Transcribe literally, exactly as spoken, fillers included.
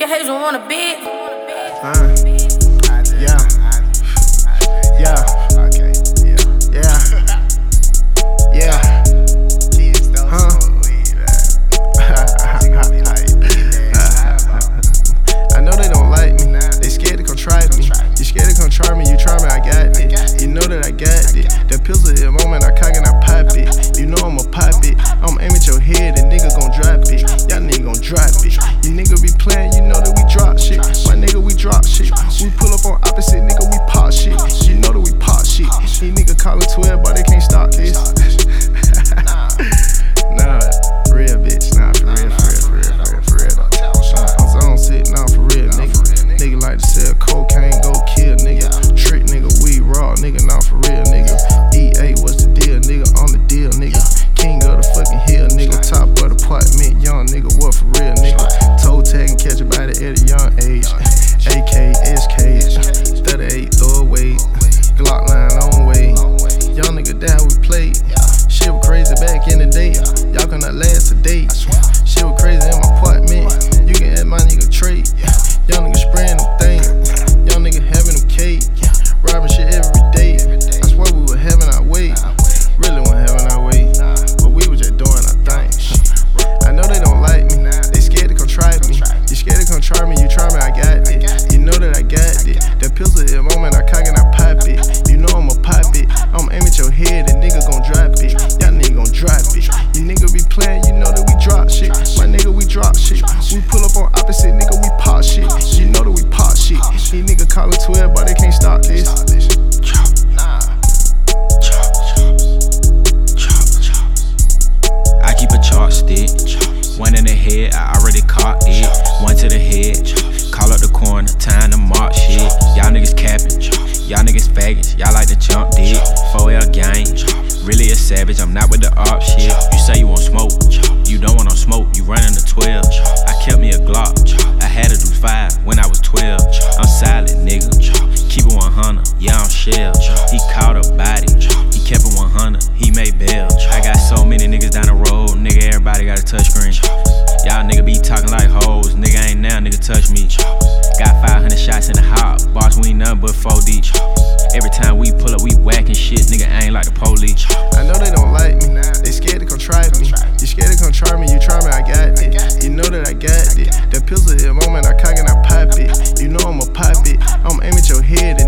Get haters don't want a bit. Uh, yeah. Yeah. Okay. Yeah. Yeah. Yeah. Huh? I know they don't like me. They scared to come try me. You scared to come try me. You try me, I got it. You know that I got it. That pistol at the moment, I cock and I pop it. You know I'm a pop it. I'm aiming at your head, and nigga gon' drop it. Y'all nigga gon' drop it. You nigga be playing, you know that we drop shit. My nigga, we drop shit. We pull up on opposite, nigga, we pop shit. You know that we pop shit. These nigga callin' twelve, but they can't stop this. Nah, for real, bitch. Nah, for real, for real, for real, for real, for real. I'm zone sit, nah, for real, nigga. Nigga like to sell cocaine, go kill, nigga. Trick, nigga, we raw, nigga, nah, for real, nigga. E A, what's the deal, nigga? On the deal, nigga. King of the fucking hill, nigga. Top of the apartment, young nigga, what for real, nigga? Toe tag and catch a body at a young age. A K, S K, thirty-eight, throw away. Glock line on way. Young nigga down, we played. Shit was crazy back in the day. Y'all cannot last a day. Shit was crazy in my apartment. You can add my nigga trade. Young nigga spraying them things. Young nigga having them cake. Robbing shit every day. I swear we were having our way. Really weren't having our way. But we was just doing our thing. I know they don't like me. They scared to come try me. You scared to come try me. You try me, I got it. You know that I got it. That pistol at the moment, I cock and I pop it. You know I'm a pop it. I'm aiming at your head, and nigga gon' drop it. Y'all nigga gon' drop it. You nigga be playing, you know that we drop shit. My nigga, we drop shit. We pull up on opposite, nigga, we pop shit. You know that we pop shit. These nigga callin' twelve, but they can't stop this. I keep a chopstick. One in the head, I already caught it. One to the head, call up the corner, time to mark shit. Y'all niggas capping, y'all niggas faggots, y'all like to jump dick. four L gang, really a savage, I'm not with the op shit. You say you want smoke, you don't want no smoke, you running the twelve. I kept me a Glock, I had to do five when I was twelve. I'm silent, nigga, keep it one hundred, yeah I'm shell. He caught a body, he kept it one hundred, he made bail. I got so many niggas down the road, nigga everybody got a touchscreen. Y'all nigga be talking like hoes, nigga ain't now, nigga touch me. Got five hundred shots in the hot box, we ain't nothing but four deep. Every time we pull up, we whacking shit, nigga ain't like the police. I know they don't like me, they scared to come try me. You scared to come try me, you try me, I got it. You know that I got it. That pistol at the moment, I cock and I pop it. You know I'm a pop it. I'm aiming at your head,